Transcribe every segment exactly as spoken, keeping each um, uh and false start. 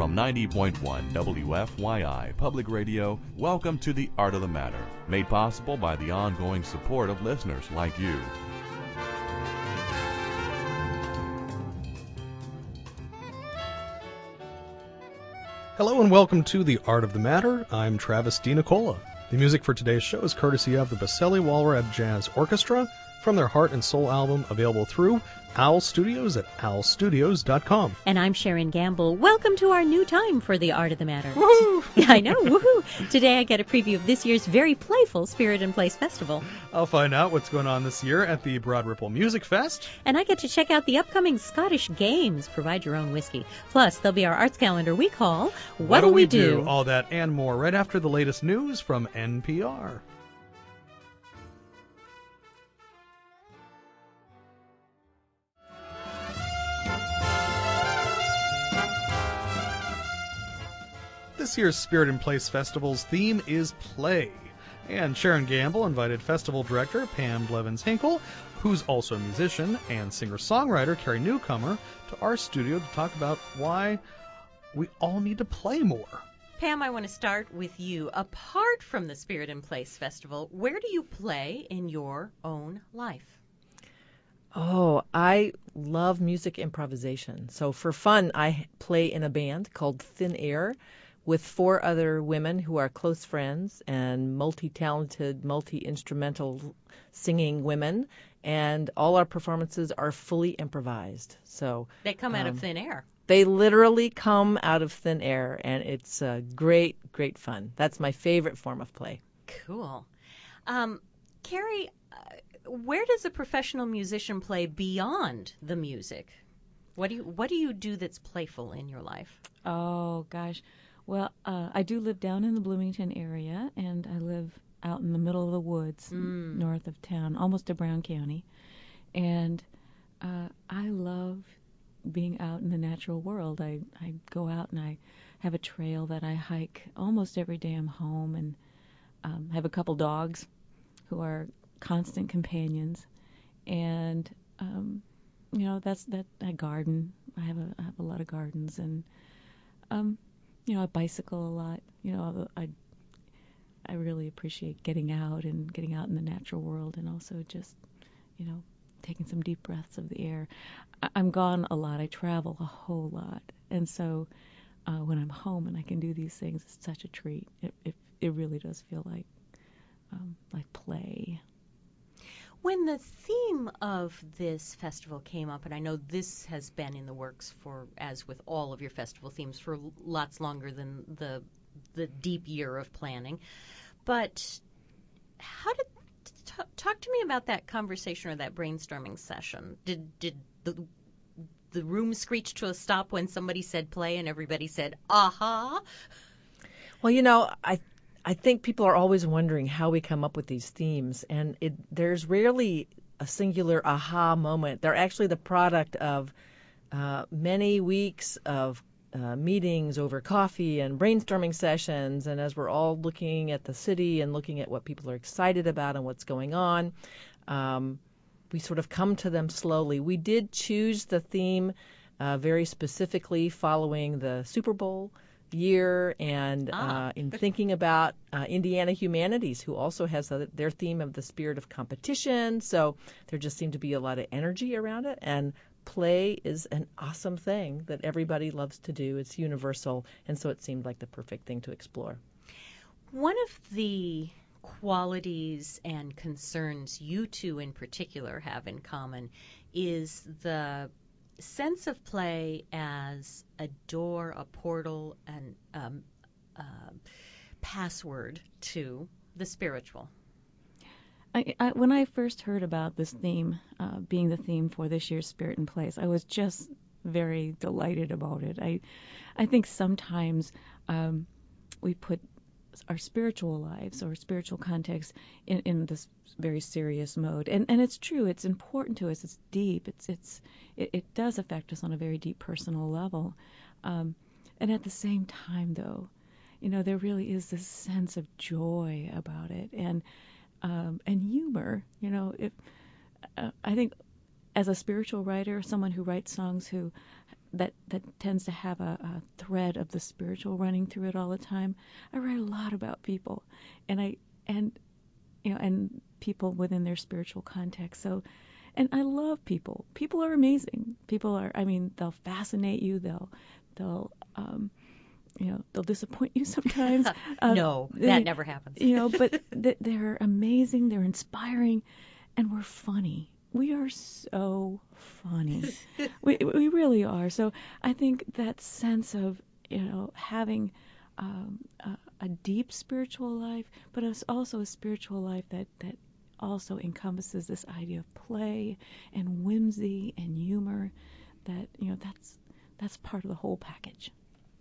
From ninety point one W F Y I Public Radio, welcome to The Art of the Matter, made possible by the ongoing support of listeners like you. Hello and welcome to The Art of the Matter. I'm Travis DiNicola. The music for today's show is courtesy of the Baselli Walrab Jazz Orchestra from their Heart and Soul album, available through Owl Studios at owl studios dot com. And I'm Sharon Gamble. Welcome to our new time for The Art of the Matter. Woohoo! I know, woohoo! Today I get a preview of this year's very playful Spirit and Place Festival. I'll find out what's going on this year at the Broad Ripple Music Fest. And I get to check out the upcoming Scottish Games. Provide your own whiskey. Plus, there'll be our arts calendar we call What'll We Do? All that and more right after the latest news from N P R. This year's Spirit and Place Festival's theme is play. And Sharon Gamble invited festival director Pam Blevins-Hinkle, who's also a musician, and singer-songwriter Carrie Newcomer, to our studio to talk about why we all need to play more. Pam, I want to start with you. Apart from the Spirit and Place Festival, where do you play in your own life? Oh, I love music improvisation. So for fun, I play in a band called Thin Air, with four other women who are close friends and multi-talented, multi-instrumental singing women, and all our performances are fully improvised. So they come out um, of thin air. They literally come out of thin air, and it's uh, great, great fun. That's my favorite form of play. Cool. Um, Carrie, uh, where does a professional musician play beyond the music? What do you What do you do that's playful in your life? Oh, gosh. Well, uh, I do live down in the Bloomington area, and I live out in the middle of the woods, mm. north of town, almost to Brown County. And uh, I love being out in the natural world. I, I go out and I have a trail that I hike almost every day I'm home, and um, have a couple dogs who are constant companions. And, um, you know, that's that. I garden. I have a, I have a lot of gardens, and um, you know, I bicycle a lot. You know, I I really appreciate getting out and getting out in the natural world, and also just, you know, taking some deep breaths of the air. I, I'm gone a lot. I travel a whole lot, and so uh, when I'm home and I can do these things, it's such a treat. It it, it really does feel like um, like play. When the theme of this festival came up, and I know this has been in the works for, as with all of your festival themes, for lots longer than the the deep year of planning, but how did t- talk to me about that conversation or that brainstorming session? Did did the the room screech to a stop when somebody said play and everybody said aha? Well, you know, I. I think people are always wondering how we come up with these themes, and it, there's rarely a singular aha moment. They're actually the product of uh, many weeks of uh, meetings over coffee and brainstorming sessions, and as we're all looking at the city and looking at what people are excited about and what's going on, um, we sort of come to them slowly. We did choose the theme uh, very specifically following the Super Bowl year, and ah. uh, in thinking about uh, Indiana Humanities, who also has a, their theme of the spirit of competition. So there just seemed to be a lot of energy around it, and play is an awesome thing that everybody loves to do. It's universal, and so it seemed like the perfect thing to explore. One of the qualities and concerns you two in particular have in common is the sense of play as a door, a portal, and um, uh, password to the spiritual. I, I, when I first heard about this theme uh, being the theme for this year's Spirit and Place, I was just very delighted about it. I, I think sometimes um, we put our spiritual lives or spiritual context in, in this very serious mode, and and it's true. It's important to us. It's deep. It's it's it, it does affect us on a very deep personal level, um, and at the same time, though, you know, there really is this sense of joy about it, and um, and humor. You know, if uh, I think as a spiritual writer, someone who writes songs who that that tends to have a, a thread of the spiritual running through it all the time. I write a lot about people, and I and you know and people within their spiritual context. So, and I love people. People are amazing. People are. I mean, they'll fascinate you. They'll they'll um, you know they'll disappoint you sometimes. um, no, that they, never happens. You know, but th- they're amazing. They're inspiring, and we're funny. We are so funny. we we really are. So I think that sense of, you know, having um, a, a deep spiritual life, but it's also a spiritual life that, that also encompasses this idea of play and whimsy and humor, that, you know, that's that's part of the whole package.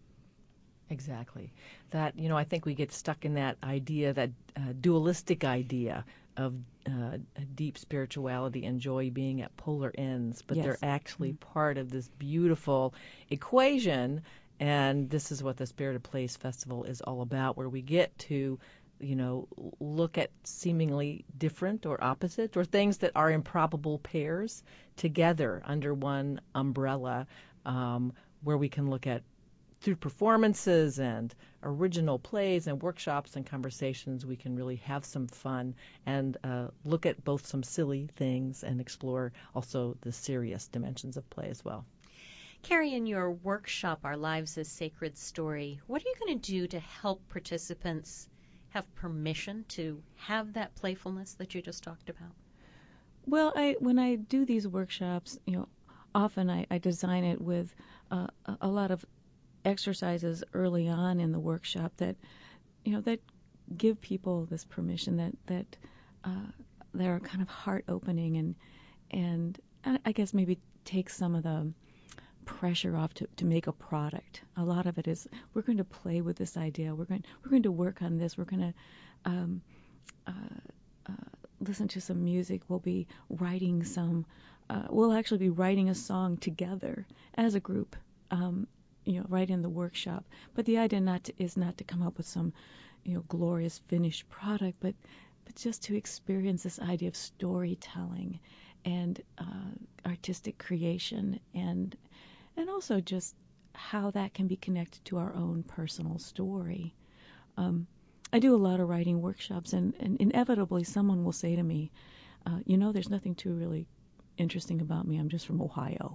Exactly. That, you know, I think we get stuck in that idea, that uh, dualistic idea of uh, deep spirituality and joy being at polar ends, but Yes. they're actually Mm-hmm. part of this beautiful equation, and this is what the Spirited Place Festival is all about, where we get to, you know, look at seemingly different or opposite or things that are improbable pairs together under one umbrella, um, where we can look at, through performances and original plays and workshops and conversations, we can really have some fun and uh, look at both some silly things and explore also the serious dimensions of play as well. Carrie, in your workshop, Our Lives as Sacred Story, what are you going to do to help participants have permission to have that playfulness that you just talked about? Well, I when I do these workshops, you know, often I, I design it with uh, a, a lot of exercises early on in the workshop that, you know, that give people this permission, that that uh, they're kind of heart opening, and and I guess maybe take some of the pressure off to, to make a product. A lot of it is, we're going to play with this idea. We're going we're going to work on this. We're going to um, uh, uh, listen to some music. We'll be writing some. Uh, we'll actually be writing a song together as a group. Um, you know, right in the workshop. But the idea not to, is not to come up with some, you know, glorious finished product, but but just to experience this idea of storytelling and uh, artistic creation, and and also just how that can be connected to our own personal story. Um, I do a lot of writing workshops, and, and inevitably someone will say to me, uh, you know, there's nothing too really interesting about me. I'm just from Ohio.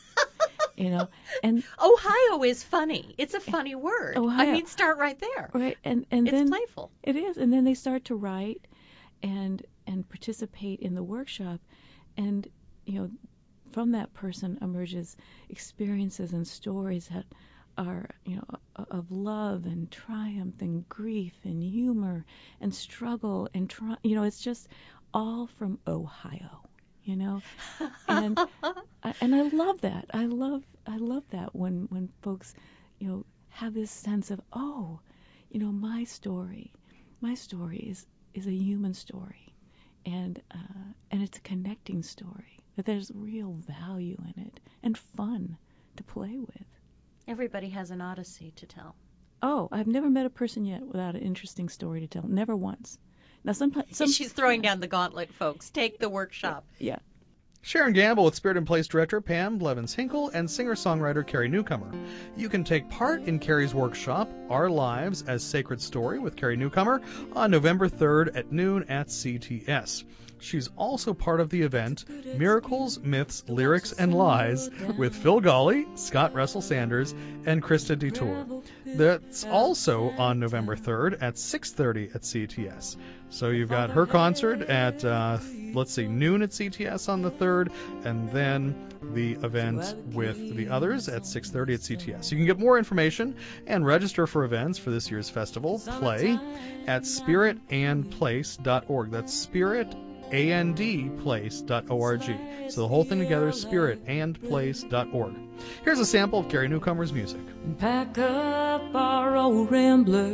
You know, and Ohio is funny. It's a funny word. Ohio. I mean, start right there. Right, and and It's then playful. It is, and then they start to write and and participate in the workshop, and you know, from that person emerges experiences and stories that are, you know, of love and triumph and grief and humor and struggle and tri- you know, it's just all from Ohio. You know, and I, and I love that. I love I love that when when folks, you know, have this sense of, oh, you know, my story, my story is is a human story, and uh, and it's a connecting story, that there's real value in it and fun to play with. Everybody has an odyssey to tell. Oh, I've never met a person yet without an interesting story to tell. Never once. Now, sometimes some, She's throwing down the gauntlet, folks. Take the workshop. Yeah. Sharon Gamble with Spirited Place director Pam Blevins-Hinkle and singer-songwriter Carrie Newcomer. You can take part in Carrie's workshop, Our Lives as Sacred Story with Carrie Newcomer, on November third at noon at C T S. She's also part of the event Miracles, Myths, Lyrics, and Lies with Phil Gawley, Scott Russell Sanders, and Krista Detour. That's also on November third at six thirty at C T S. So you've got her concert at, uh, let's see, noon at C T S on the third, and then the event with the others at six thirty at C T S. You can get more information and register for events for this year's festival, Play, at spirit and place dot org. That's spirit and place dot org. So the whole thing together, spirit and place dot org. Here's a sample of Carrie Newcomer's music. Pack up our old Rambler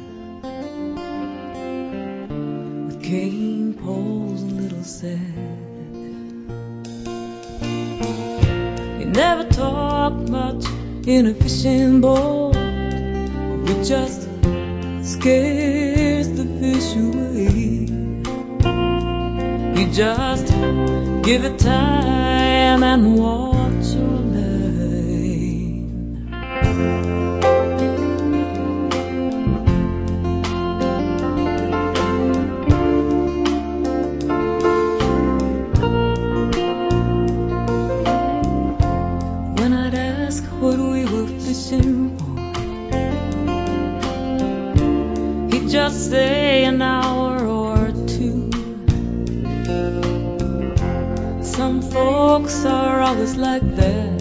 with cane poles a little sad. He never talked much in a fishing boat. It just scares the fish away. You just give it time and watch all night. just say an hour or two. Some folks are always like that.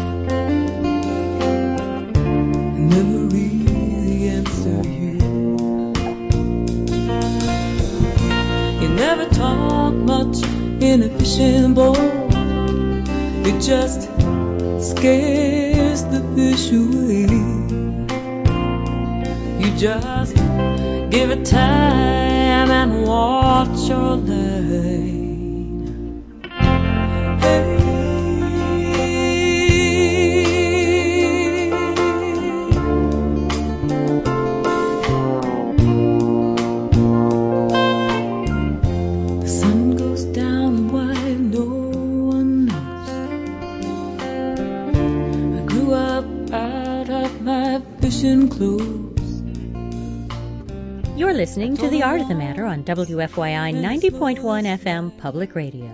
Never really answer you. You never talk much in a fishing boat. It just scares the fish away. You just give it time and watch your lane. Hey. The sun goes down why no one knows. I grew up out of my fishing clothes. You're listening to The Art of the Matter on W F Y I ninety point one F M Public Radio.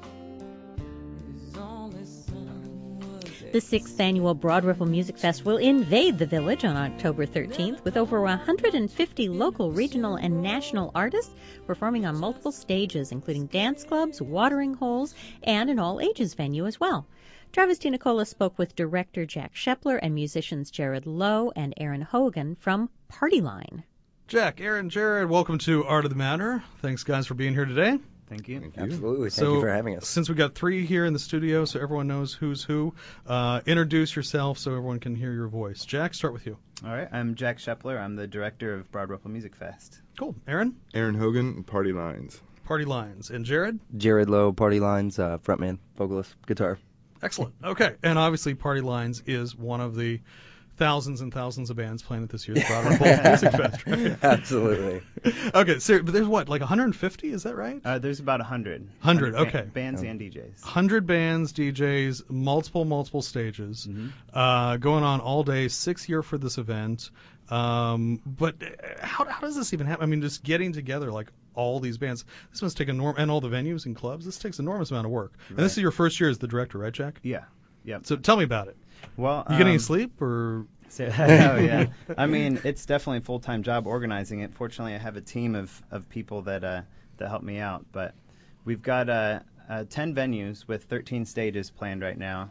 The sixth annual Broad Ripple Music Fest will invade the village on October thirteenth with over one hundred fifty local, regional, and national artists performing on multiple stages, including dance clubs, watering holes, and an all-ages venue as well. Travis DiNicola spoke with director Jack Shepler and musicians Jared Lowe and Aaron Hogan from Party Line. Jack, Aaron, Jared, welcome to Art of the Matter. Thanks, guys, for being here today. Thank you. Thank you. Absolutely. Thank so, you for having us. Since we got three here in the studio, so everyone knows who's who, uh, introduce yourself so everyone can hear your voice. Jack, start with you. All right. I'm Jack Shepler. I'm the director of Broad Ripple Music Fest. Cool. Aaron? Aaron Hogan, Party Lines. Party Lines. And Jared? Jared Lowe, Party Lines, uh, frontman, vocalist, guitar. Excellent. Okay. And obviously Party Lines is one of the thousands and thousands of bands playing at this year's Broad Ripple Music Fest, right? Absolutely. Okay, so but there's what, like one hundred fifty? Is that right? Uh, there's about one hundred. one hundred, okay. Ba- bands oh. and D Js. one hundred bands, D Js, multiple, multiple stages, mm-hmm. uh, going on all day, sixth year for this event. Um, but how, how does this even happen? I mean, just getting together, like, all these bands, this must take enormous, and all the venues and clubs, this takes an enormous amount of work. Right. And this is your first year as the director, right, Jack? Yeah. Yep. So tell me about it. Well, you get um, any sleep or? So, oh yeah. I mean, it's definitely a full-time job organizing it. Fortunately, I have a team of, of people that uh, that help me out. But we've got uh, uh, ten venues with thirteen stages planned right now.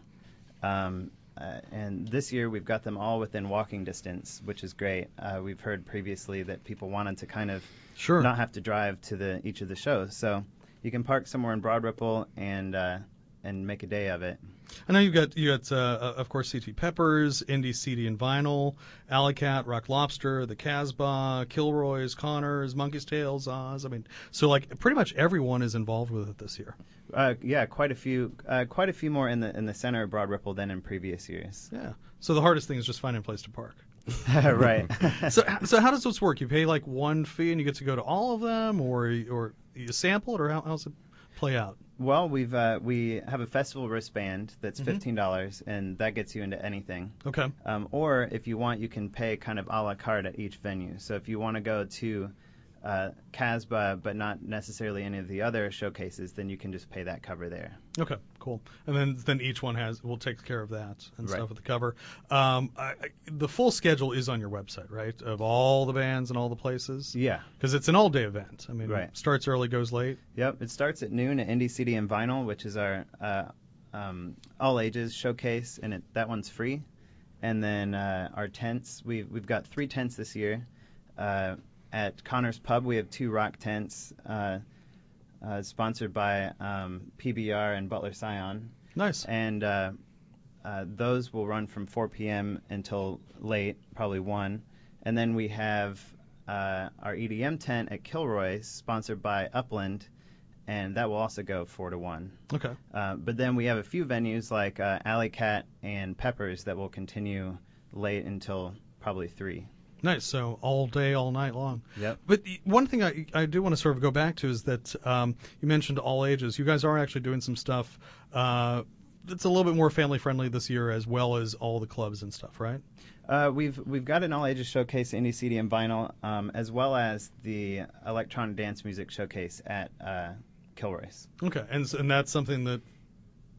Um, uh, and this year we've got them all within walking distance, which is great. Uh, we've heard previously that people wanted to kind of sure. not have to drive to the each of the shows. So you can park somewhere in Broad Ripple and uh, and make a day of it. I know you've got, you got uh, of course, C T Peppers, Indie C D and Vinyl, Alley Cat, Rock Lobster, The Casbah, Kilroy's, Connors, Monkey's Tails, Oz. I mean, so like pretty much everyone is involved with it this year. Uh, yeah, quite a few, uh, quite a few more in the in the center of Broad Ripple than in previous years. Yeah. So the hardest thing is just finding a place to park. Right. so so how does this work? You pay like one fee and you get to go to all of them, or or you sample it, or how how's it play out? Well, we've uh, we have a festival wristband that's fifteen dollars, mm-hmm. and that gets you into anything. Okay. Um, or if you want, you can pay kind of a la carte at each venue. So if you want to go to uh, Casbah, but not necessarily any of the other showcases, then you can just pay that cover there. Okay, cool. And then then each one has will take care of that and right. stuff with the cover. Um, I, I, the full schedule is on your website, right? Of all the bands and all the places. Yeah. Because it's an all-day event. I mean, right. it starts early, goes late. Yep. It starts at noon at Indie C D and Vinyl, which is our uh, um, all ages showcase, and it, that one's free. And then uh, our tents, we've we've got three tents this year. Uh, at Connors Pub, we have two rock tents. Uh, Uh, sponsored by um, P B R and Butler Scion. Nice. And uh, uh, those will run from four p.m. until late, probably one. And then we have uh, our E D M tent at Kilroy's, sponsored by Upland, and that will also go four to one. Okay. Uh, but then we have a few venues like uh, Alley Cat and Peppers that will continue late until probably three. Nice. So all day, all night long. Yep. But one thing I, I do want to sort of go back to is that um, you mentioned all ages. You guys are actually doing some stuff uh, that's a little bit more family friendly this year, as well as all the clubs and stuff, right? Uh, we've we've got an all ages showcase, Indie C D and Vinyl, um, as well as the electronic dance music showcase at uh, Kilroy's. Okay, and and that's something that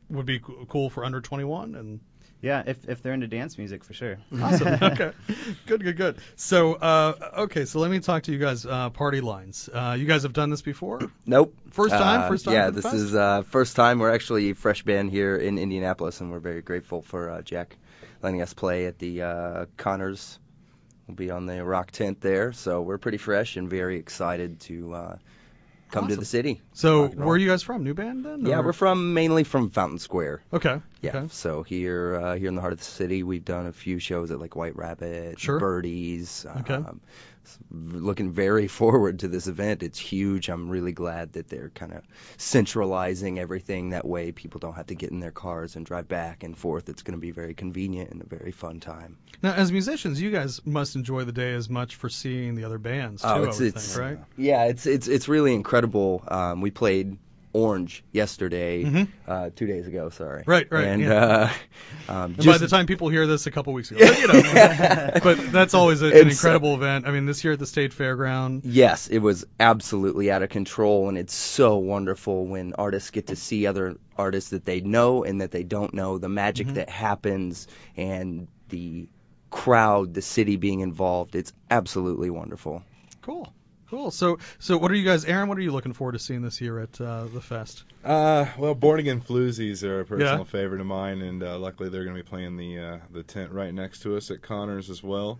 would be co- cool for under twenty-one and. Yeah, if if they're into dance music, for sure. Awesome. Okay. Good, good, good. So, uh, okay, so let me talk to you guys. Uh, party lines. Uh, you guys have done this before? Nope. First time? Uh, First time? Yeah, for the this fest? is uh, first time. We're actually a fresh band here in Indianapolis, and we're very grateful for uh, Jack letting us play at the uh, Connors. We'll be on the rock tent there, so we're pretty fresh and very excited to uh, come to Awesome. the city. So, Rock and roll. where are you guys from? New band then? Yeah, or- we're from mainly from Fountain Square. Okay. Yeah, Okay. so here uh, here in the heart of the city, we've done a few shows at like White Rabbit, Sure. Birdies. Okay. Um, s- looking very forward to this event. It's huge. I'm really glad that they're kind of centralizing everything. That way people don't have to get in their cars and drive back and forth. It's going to be very convenient and a very fun time. Now, as musicians, you guys must enjoy the day as much for seeing the other bands, too, Oh, I it's would it's think, right? yeah, it's it's it's really incredible. Um, we played Orange yesterday, Mhm. uh, two days ago. Sorry. Right, right, And, yeah. uh, um, And by just- the time people hear this, a couple weeks ago. But, you know, but that's always a, an It's- incredible event. I mean, this year at the State Fairground. Yes, it was absolutely out of control, and it's so wonderful when artists get to see other artists that they know and that they don't know, the magic Mhm. that happens, and the crowd, the city being involved. It's absolutely wonderful. Cool. Cool. So, so what are you guys, Aaron? What are you looking forward to seeing this year at uh, the fest? Uh, well, Born Again Floozies are a personal Yeah. favorite of mine, and uh, luckily they're going to be playing the uh, the tent right next to us at Connors as well.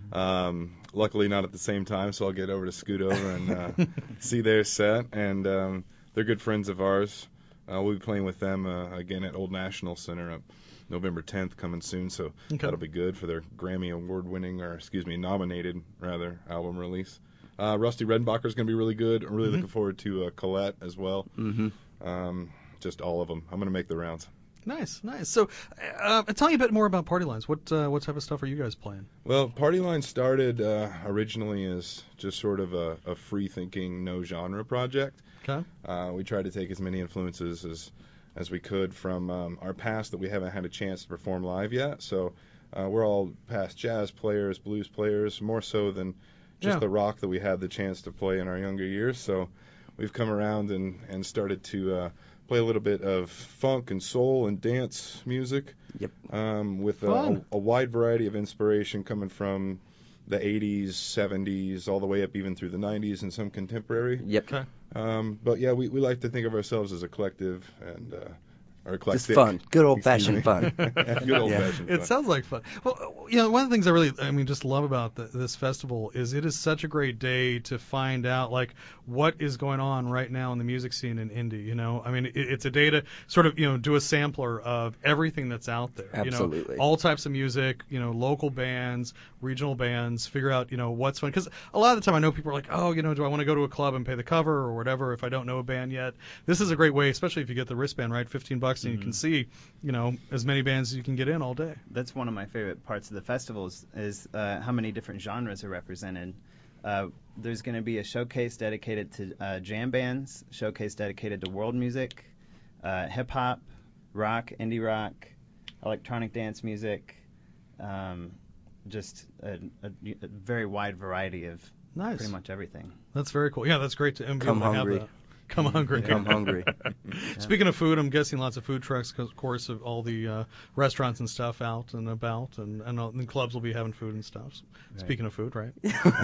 Um, luckily not at the same time, so I'll get over to scoot over and uh, see their set. And um, they're good friends of ours. Uh, we'll be playing with them uh, again at Old National Center up November tenth, coming soon. So Okay. that'll be good for their Grammy Award-winning, or excuse me, nominated rather, album release. Uh, Rusty Redenbacher is going to be really good. I'm really Mhm. looking forward to uh, Colette as well. Mm-hmm. Um, just all of them. I'm going to make the rounds. Nice, nice. So, uh, tell me a bit more about Party Lines. What uh, what type of stuff are you guys playing? Well, Party Line started uh, originally as just sort of a, a free-thinking, no-genre project. Okay. Uh, we tried to take as many influences as as we could from um, our past that we haven't had a chance to perform live yet. So uh, we're all past jazz players, blues players, more so than just Yeah. the rock that we had the chance to play in our younger years. So we've come around and, and started to uh, play a little bit of funk and soul and dance music. Yep. Um, with a, Fun. a, a wide variety of inspiration coming from the eighties, seventies, all the way up even through the nineties and some contemporary. Yep. Okay. Um, but yeah, we, we like to think of ourselves as a collective and uh, or eclectic. Just fun. Good old-fashioned Excuse me. fun. Good old-fashioned It fun. sounds like fun. Well, you know, one of the things I really, I mean, just love about the, this festival is it is such a great day to find out, like, what is going on right now in the music scene in Indy, you know? I mean, it, it's a day to sort of, you know, do a sampler of everything that's out there. Absolutely. You know, all types of music, you know, local bands, regional bands, figure out, you know, what's fun. Because a lot of the time I know people are like, oh, you know, do I want to go to a club and pay the cover or whatever if I don't know a band yet? This is a great way, especially if you get the wristband, right? fifteen bucks and you can see, you know, as many bands as you can get in all day. That's one of my favorite parts of the festivals is uh, how many different genres are represented. Uh, there's going to be a showcase dedicated to uh, jam bands, showcase dedicated to world music, uh, hip hop, rock, indie rock, electronic dance music, um, just a, a, a very wide variety of Nice. pretty much everything. That's very cool. Yeah, that's great to and be Come able to hungry. have that. Come hungry. Come hungry. Speaking of food, I'm guessing lots of food trucks, 'cause, of course, of all the uh, restaurants and stuff out and about, and and, all, and clubs will be having food and stuff. Speaking of food, right?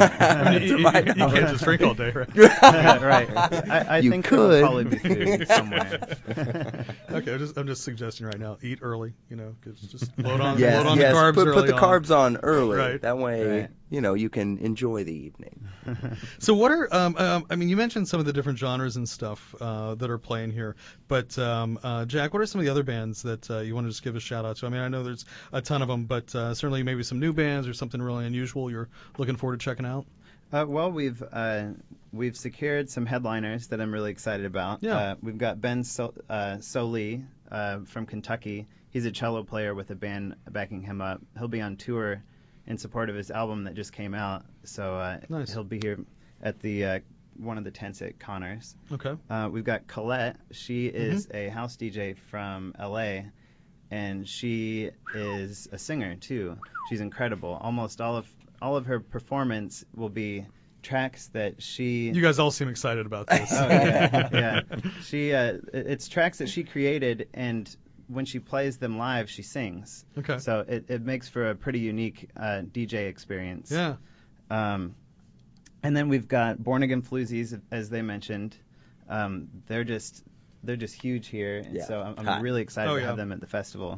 I mean, you, you, you can't just drink all day, right? Right. I, I You think there will could. probably be food somewhere. Okay, I'm just I'm just suggesting right now, eat early, you know, 'cause just load on Yes, load on yes. the carbs put, early put the on. carbs on early. Right. That way, Right. you know, you can enjoy the evening. So what are um, um I mean, you mentioned some of the different genres and stuff uh, that are playing here, but um, uh, Jack, what are some of the other bands that uh, you want to just give a shout out to? I mean, I know there's a ton of them, but uh, certainly maybe some new bands or something really unusual you're looking forward to checking out. Uh, well, we've uh, we've secured some headliners that I'm really excited about. Yeah. Uh, we've got Ben so- uh, Soli uh, from Kentucky. He's a cello player with a band backing him up. He'll be on tour in support of his album that just came out. So uh, Nice. he'll be here at the uh, one of the tents at Connors. Okay. Uh, we've got Colette. She is a house D J from L A, and she is a singer too. She's incredible. Almost all of all of her performance will be tracks that she. You guys all seem excited about this. Oh yeah, yeah. She uh, it's tracks that she created and when she plays them live, she sings. Okay. So it, it makes for a pretty unique uh, D J experience. Yeah. Um, and then we've got Born Again Floozies, as they mentioned. Um, they're just they're just huge here, and Yeah. so I'm, I'm Hot. really excited Oh, to yeah. have them at the festival.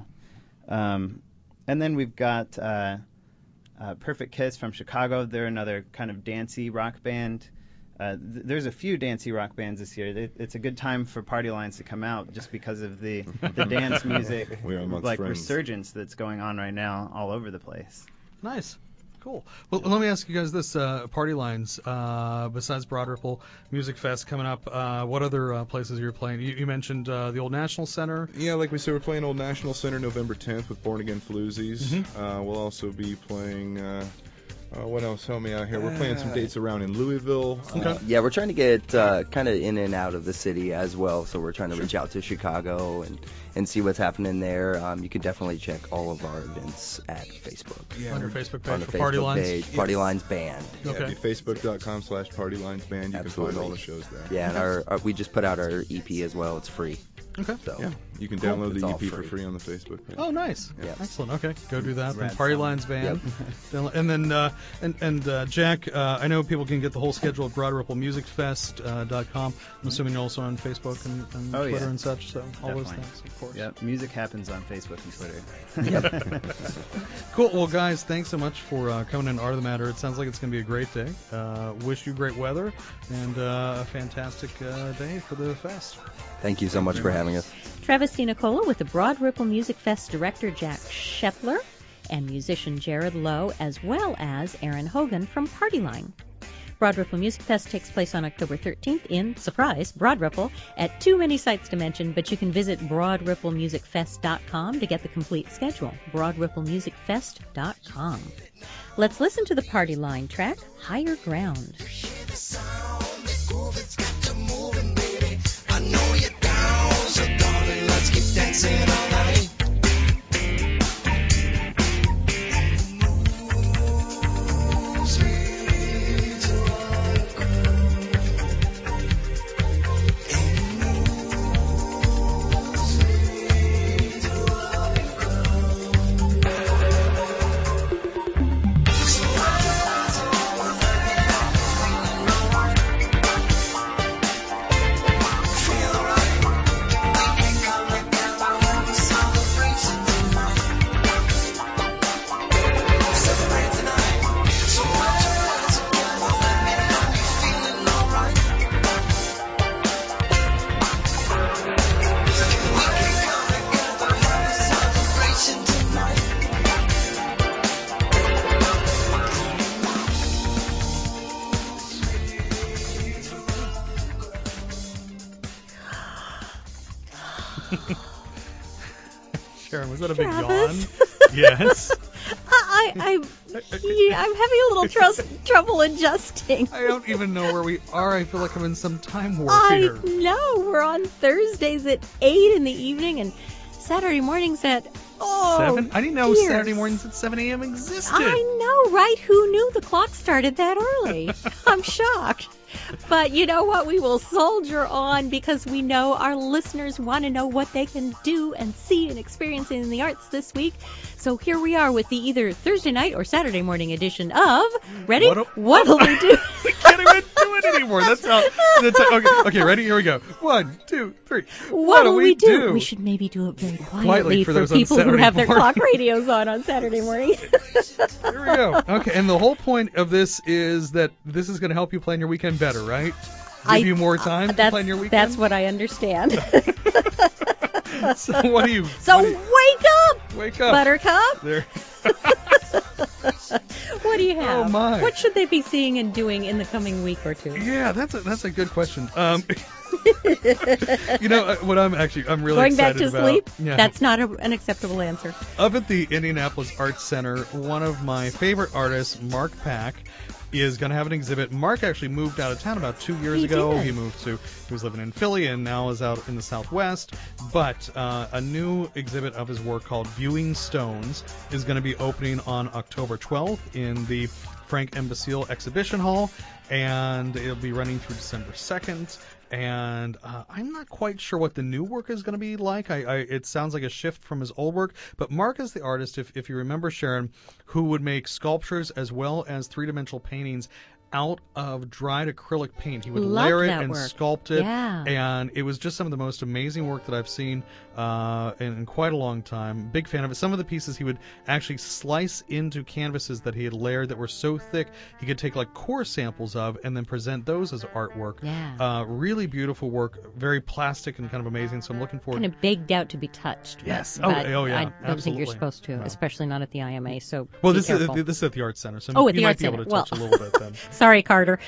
Um, and then we've got uh, uh, Perfect Kiss from Chicago. They're another kind of dancey rock band. Uh, th- there's a few dancey rock bands this year. It, it's a good time for Party Lines to come out just because of the the dance music We are amongst like friends. resurgence that's going on right now all over the place. Nice. Cool. Well, let me ask you guys this: uh, Party Lines. Uh, besides Broad Ripple Music Fest coming up, uh, what other uh, places you're playing? You, you mentioned uh, the Old National Center. Yeah, like we said, we're playing Old National Center November tenth with Born Again Floozies. Mhm. Uh, we'll also be playing. Uh, uh, what else? Help me out here. We're playing some dates around in Louisville. Okay. Uh, Yeah, we're trying to get uh, kind of in and out of the city as well, so we're trying to reach out to Chicago and, and see what's happening there. Um, you can definitely check all of our events at Facebook. On your Facebook page On the for Party Facebook Lines. page, Party Lines Band. yeah, Okay. it'd be facebook.com slash partylinesband. You can Absolutely. find all the shows there. Yeah, and our, our we just put out our E P as well. It's free. Okay. So Yeah, you can Cool. download It's the E all P for free. free on the Facebook page. Oh, nice. Yeah. Excellent. Okay, go do that. Rad And Party song. Lines Band. And then, uh, and and uh, Jack, uh, I know people can get the whole schedule at broad ripple music fest dot com. I'm assuming you're also on Facebook and, and Oh, Twitter yeah. and such. So all those Definitely. things, of course. Yep, music happens on Facebook and Twitter. Cool. Well, guys, thanks so much for uh, coming in Art of the Matter. It sounds like it's going to be a great day. Uh, wish you great weather and uh, a fantastic uh, day for the fest. Thank you so much for having us. Travis DiNicola with the Broad Ripple Music Fest director Jack Scheffler and musician Jared Lowe, as well as Aaron Hogan from Party Line. Broad Ripple Music Fest takes place on October thirteenth in, surprise, Broad Ripple, at too many sites to mention, but you can visit broad ripple music fest dot com to get the complete schedule. broad ripple music fest dot com. Let's listen to the Party Line track, Higher Ground. Sharon, was that a big Travis? yawn? Yes. I, I, yeah, I'm having a little tr- trouble adjusting. I don't even know where we are. I feel like I'm in some time warp I here. know. We're on Thursdays at eight in the evening and Saturday mornings at, oh, Seven? I didn't know dear. Saturday mornings at seven a.m. existed. I know, right? Who knew the clock started that early? I'm shocked. But you know what? We will soldier on because we know our listeners want to know what they can do and see and experience in the arts this week. So here we are with the either Thursday night or Saturday morning edition of, ready? What'll- What'll we do? We can't even do it anymore. That's how. That's how okay, okay, ready? Here we go. One, two, three. What'll do we, we do? do? We should maybe do it very quietly, Quietly for for, those on people who Saturday have their morning. clock radios on on Saturday morning. Here we go. Okay, and the whole point of this is that this is going to help you plan your weekend better, right? Give I- you more time to that's, plan your weekend. That's what I understand. So what do you? So what do you- wake up, wake up, Buttercup. There. What do you have? Oh, my. What should they be seeing and doing in the coming week or two? Yeah, that's a that's a good question. Um, you know uh, what I'm actually I'm really Going back excited to about. sleep? Yeah. That's not a, an acceptable answer. Up at the Indianapolis Arts Center, one of my favorite artists, Mark Pack, is going to have an exhibit. Mark actually moved out of town about two years He ago. did. He moved to, he was living in Philly and now is out in the Southwest. But uh, a new exhibit of his work called Viewing Stones is going to be opening on October twelfth in the Frank M. Basile Exhibition Hall, and it'll be running through December second. and uh, I'm not quite sure what the new work is going to be like. I, I, it sounds like a shift from his old work, but Mark is the artist, if, if you remember, Sharon, who would make sculptures as well as three-dimensional paintings out of dried acrylic paint. He would Love layer it that and work. sculpt it, Yeah. and it was just some of the most amazing work that I've seen uh, in, in quite a long time. Big fan of it. Some of the pieces he would actually slice into canvases that he had layered that were so thick he could take like core samples of and then present those as artwork. Yeah. Uh, really beautiful work, very plastic and kind of amazing. So I'm looking forward. Kind of begged out to be touched. Yes. But Oh, oh, yeah, I don't think absolutely. you're supposed to, No. especially not at the I M A. So well, be this careful. is this is at the Art Center, so Oh, at you the might Art be able to Center. touch Well, a little bit then. Sorry, Carter.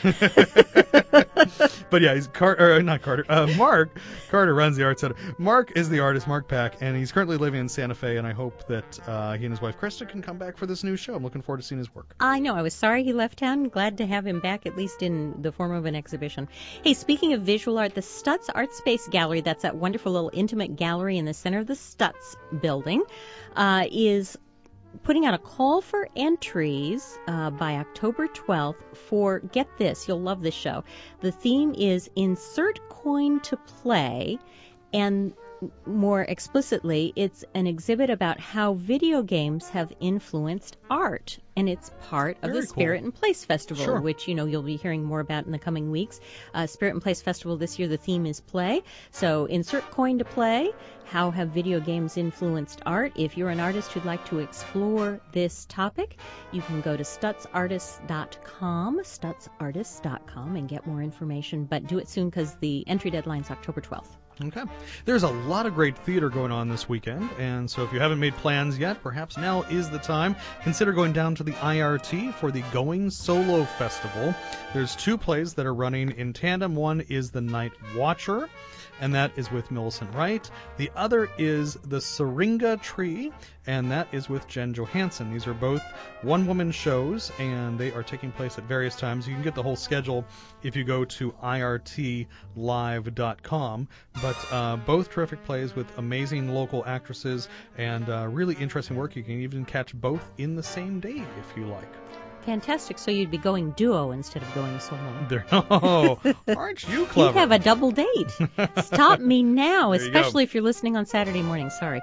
But yeah, he's Carter, or not Carter. Uh, Mark Carter runs the Art Center. Mark is the artist, Mark Pack, and he's currently living in Santa Fe. And I hope that uh, he and his wife Krista can come back for this new show. I'm looking forward to seeing his work. I know. I was sorry he left town. Glad to have him back, at least in the form of an exhibition. Hey, speaking of visual art, the Stutz Art Space Gallery, that's that wonderful little intimate gallery in the center of the Stutz building, uh, is putting out a call for entries uh, by October twelfth for, get this, you'll love this show. The theme is Insert Coin to Play, and more explicitly, it's an exhibit about how video games have influenced art, and it's part of Very the Spirit cool. and Place Festival, Sure. which, you know, you'll be hearing more about in the coming weeks. Uh, Spirit and Place Festival this year, the theme is play. So insert coin to play. How have video games influenced art? If you're an artist who'd like to explore this topic, you can go to stutz artists dot com, stutz artists dot com, and get more information. But do it soon because the entry deadline's October twelfth. Okay. There's a lot of great theater going on this weekend, and so if you haven't made plans yet, perhaps now is the time. Consider going down to the I R T for the Going Solo Festival. There's two plays that are running in tandem. One is The Night Watcher, and that is with Millicent Wright. The other is The Syringa Tree, and that is with Jen Johansson. These are both one-woman shows, and they are taking place at various times. You can get the whole schedule if you go to I R T live dot com. But uh, both terrific plays with amazing local actresses and uh, really interesting work. You can even catch both in the same day if you like. Fantastic. So you'd be going duo instead of going solo. There, oh, aren't you clever? You have a double date. Stop me now, There you especially go. if you're listening on Saturday morning. Sorry.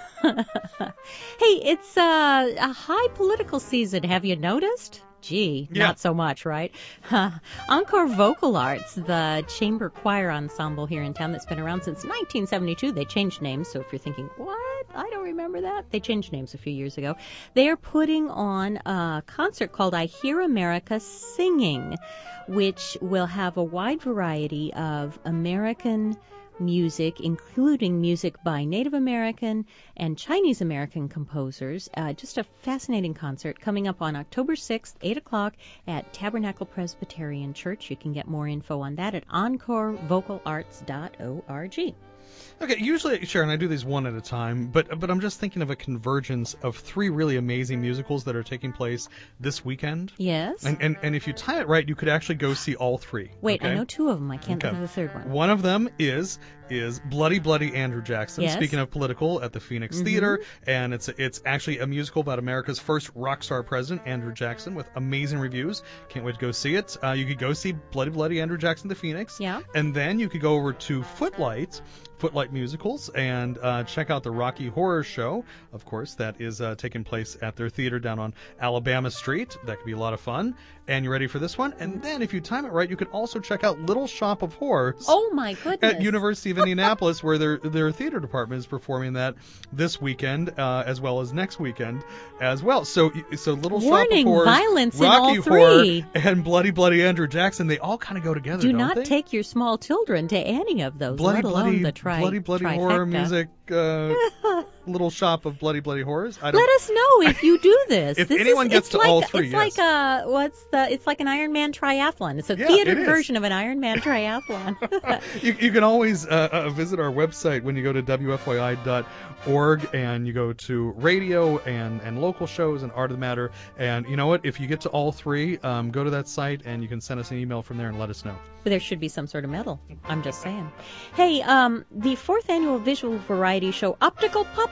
Hey, it's uh, a high political season. Have you noticed? Gee, Yeah. not so much, right? Uh, Encore Vocal Arts, the chamber choir ensemble here in town that's been around since nineteen seventy-two. They changed names, so if you're thinking, what? I don't remember that. They changed names a few years ago. They are putting on a concert called I Hear America Singing, which will have a wide variety of American music, including music by Native American and Chinese American composers. Uh, just a fascinating concert coming up on October sixth, eight o'clock at Tabernacle Presbyterian Church. You can get more info on that at encore vocal arts dot org. Okay, usually, Sharon, I do these one at a time, but but I'm just thinking of a convergence of three really amazing musicals that are taking place this weekend. Yes? And, and and if you time it right, you could actually go see all three. Wait, okay? I know two of them. I can't Okay. think of the third one. One of them is is Bloody Bloody Andrew Jackson. Yes. Speaking of political, at the Phoenix Mhm. Theater, and it's it's actually a musical about America's first rock star president, Andrew Jackson, with amazing reviews. Can't wait to go see it. Uh, you could go see Bloody Bloody Andrew Jackson, the Phoenix. Yeah. And then you could go over to Footlight, Footlight Musicals, and uh, check out the Rocky Horror Show. Of course, that is uh, taking place at their theater down on Alabama Street. That could be a lot of fun. And you ready for this one? And then, if you time it right, you could also check out Little Shop of Horrors. Oh, my goodness. At University of Indianapolis, where their their theater department is performing that this weekend, uh, as well as next weekend, as well. So, so Little Warning, Shop of Horrors, violence in Rocky all Horror, three. and Bloody Bloody Andrew Jackson, they all kind of go together, Do don't not they? take your small children to any of those, Bloody let alone Bloody the tri- Bloody Bloody trifecta. Horror music, uh, Little Shop of Bloody Bloody Horrors. I don't. Let us know if you do this. If this anyone is, gets it's to like, all three, it's yes. like a what's the? It's like an Ironman triathlon. It's a Yeah, theater it is. version of an Ironman triathlon. You, you can always uh, uh, visit our website when you go to W F Y I dot org and you go to radio and, and local shows and Art of the Matter. And you know what? If you get to all three, um, go to that site and you can send us an email from there and let us know. But there should be some sort of medal. I'm just saying. Hey, um, the fourth annual visual variety show Optical Pop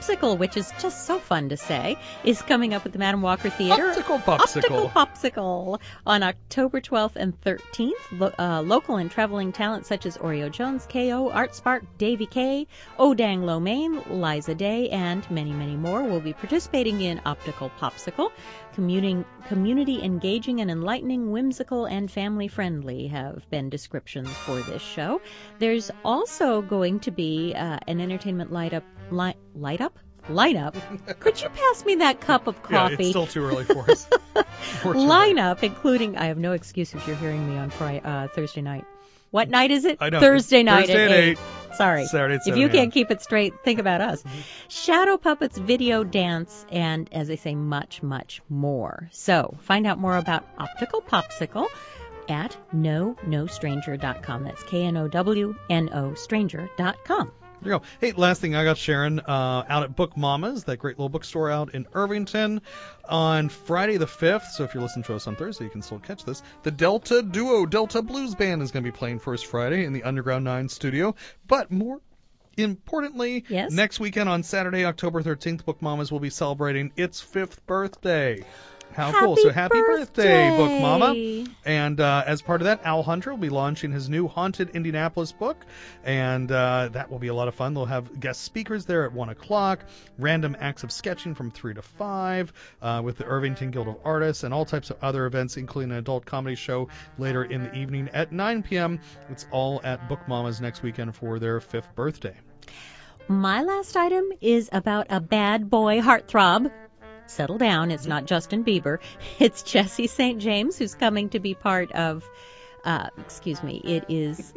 Popsicle, which is just so fun to say, is coming up at the Madam Walker Theater. Optical Popsicle. Optical Popsicle on October twelfth and thirteenth. Lo- uh, local and traveling talent such as Oreo Jones, K O, Art Spark, Davy K, Odang Lomain, Liza Day, and many, many more will be participating in Optical Popsicle. Commuting, community engaging and enlightening, whimsical, and family-friendly have been descriptions for this show. There's also going to be uh, an entertainment light up, light, light up? Lineup. Could you pass me that cup of coffee? Yeah, it's still too early for us. Lineup, including, I have no excuse if you're hearing me on Friday, uh, Thursday night. What night is it? I know. Thursday night Thursday at at eight. eight. Sorry. Saturday at if seven you a m can't keep it straight, think about us. Mm-hmm. Shadow Puppets, video dance, and, as I say, much, much more. So, find out more about Optical Popsicle at know no stranger dot com. That's K N O W N O stranger dot com. There you go. Hey, last thing I got, Sharon, uh, out at Book Mamas, that great little bookstore out in Irvington, on Friday the fifth, so if you're listening to us on Thursday, you can still catch this, the Delta Duo, Delta Blues Band is going to be playing First Friday in the Underground nine studio, but more importantly, yes? next weekend on Saturday, October thirteenth, Book Mamas will be celebrating its fifth birthday. How happy cool. So happy birthday, birthday, Book Mama. And uh, as part of that, Al Hunter will be launching his new Haunted Indianapolis book. And uh, that will be a lot of fun. They'll have guest speakers there at one o'clock, random acts of sketching from three to five, uh, with the Irvington Guild of Artists, and all types of other events, including an adult comedy show later in the evening at nine p.m. It's all at Book Mama's next weekend for their fifth birthday. My last item is about a bad boy heartthrob. Settle down. It's not Justin Bieber. It's Jesse Saint James, who's coming to be part of, uh, excuse me, it is,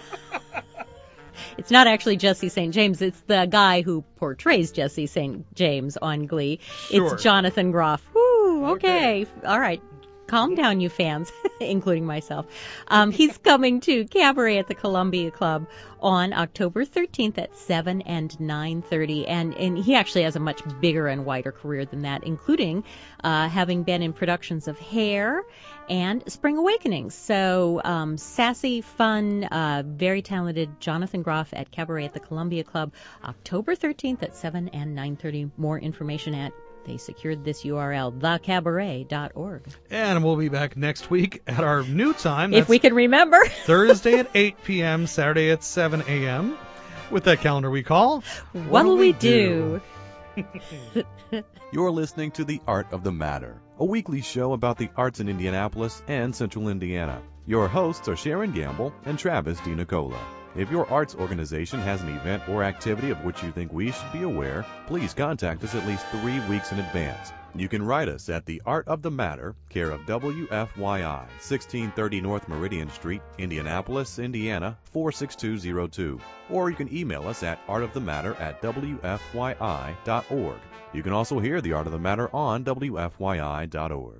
it's not actually Jesse Saint James. It's the guy who portrays Jesse Saint James on Glee. Sure. It's Jonathan Groff. Woo, okay. Okay. All right. Calm down, you fans, including myself. Um, he's coming to Cabaret at the Columbia Club on October thirteenth at seven and nine thirty. And, and he actually has a much bigger and wider career than that, including uh, having been in productions of Hair and Spring Awakenings. So um, sassy, fun, uh, very talented Jonathan Groff at Cabaret at the Columbia Club, October thirteenth at seven and nine thirty. More information at They secured this U R L, the cabaret dot org. And we'll be back next week at our new time. If we can remember. Thursday at eight p.m., Saturday at seven a.m. With that calendar we call, What'll We Do? You're listening to The Art of the Matter, a weekly show about the arts in Indianapolis and Central Indiana. Your hosts are Sharon Gamble and Travis DiNicola. If your arts organization has an event or activity of which you think we should be aware, please contact us at least three weeks in advance. You can write us at The Art of the Matter, care of W F Y I, sixteen thirty North Meridian Street, Indianapolis, Indiana, four six two zero two. Or you can email us at artofthematter at W F Y I dot org. You can also hear The Art of the Matter on W F Y I dot org.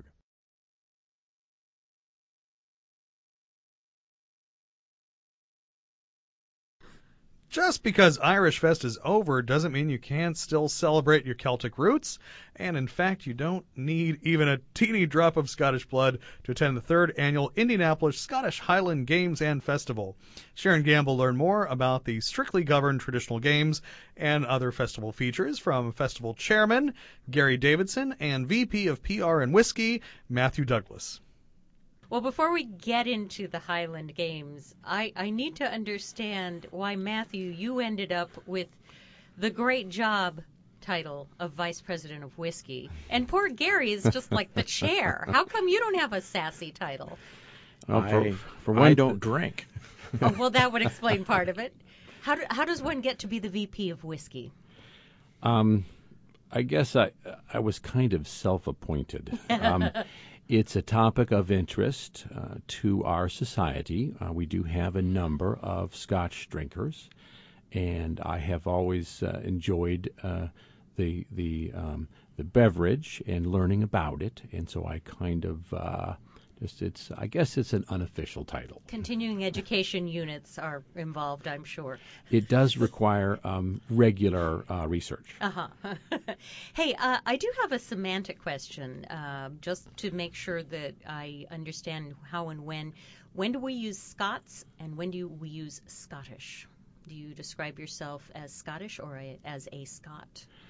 Just because Irish Fest is over doesn't mean you can't still celebrate your Celtic roots, and in fact you don't need even a teeny drop of Scottish blood to attend the third annual Indianapolis Scottish Highland Games and Festival. Sharon Gamble learned more about the strictly governed traditional games and other festival features from festival chairman Gary Davidson and V P of P R and Whiskey Matthew Douglas. Well, before we get into the Highland Games, I, I need to understand why, Matthew, you ended up with the great job title of Vice President of Whiskey. And poor Gary is just like the chair. How come you don't have a sassy title? Well, for, I, for one, I don't drink. Oh, well, that would explain part of it. How, do, how does one get to be the V P of Whiskey? Um, I guess I I was kind of self-appointed. Um, It's a topic of interest uh, to our society. Uh, we do have a number of Scotch drinkers, and I have always uh, enjoyed uh, the the um, the beverage and learning about it, and so I kind of uh, just it's I guess it's an unofficial title. Continuing education units are involved, I'm sure. It does require um, regular uh, research. Uh-huh. Hey, uh, I do have a semantic question, uh, just to make sure that I understand how and when. When do we use Scots and when do we use Scottish? Do you describe yourself as Scottish or a, as a Scot?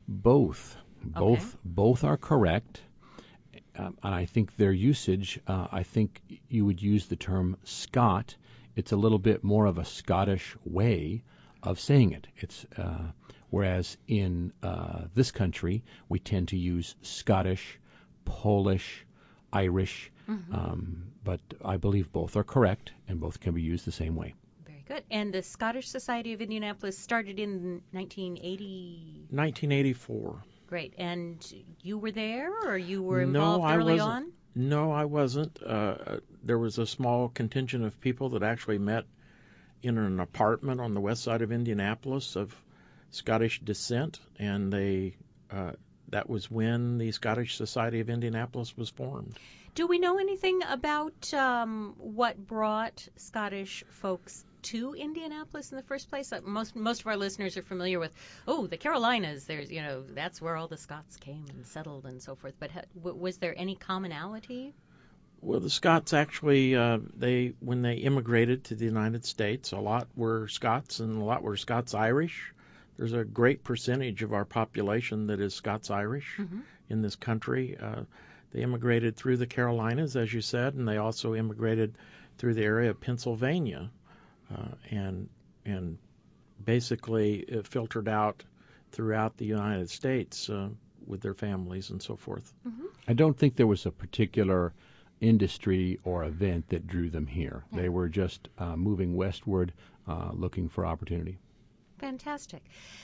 Both. Both Okay. both are correct. Um, and I think their usage, uh, I think you would use the term Scot. It's a little bit more of a Scottish way of saying it. It's uh, whereas in uh, this country we tend to use Scottish, Polish, Irish. Mhm. Um, but I believe both are correct and both can be used the same way. Very good. And the Scottish Society of Indianapolis started in nineteen eighty. nineteen eighty-four. Great. And you were there, or you were No, involved I early wasn't. on? No, I wasn't. Uh, there was a small contingent of people that actually met in an apartment on the west side of Indianapolis of Scottish descent, and they uh, that was when the Scottish Society of Indianapolis was formed. Do we know anything about um, what brought Scottish folks to Indianapolis in the first place? Uh, most most of our listeners are familiar with, oh, the Carolinas. There's, you know, that's where all the Scots came and settled and so forth. But ha- w- was there any commonality? Well, the Scots actually, uh, they when they immigrated to the United States, a lot were Scots and a lot were Scots-Irish. There's a great percentage of our population that is Scots-Irish Mhm. in this country. Uh, they immigrated through the Carolinas, as you said, and they also immigrated through the area of Pennsylvania, uh, and and basically it filtered out throughout the United States uh, with their families and so forth. I don't think there was a particular industry or event that drew them here. Yeah. They were just uh, moving westward, uh, looking for opportunity. Fantastic.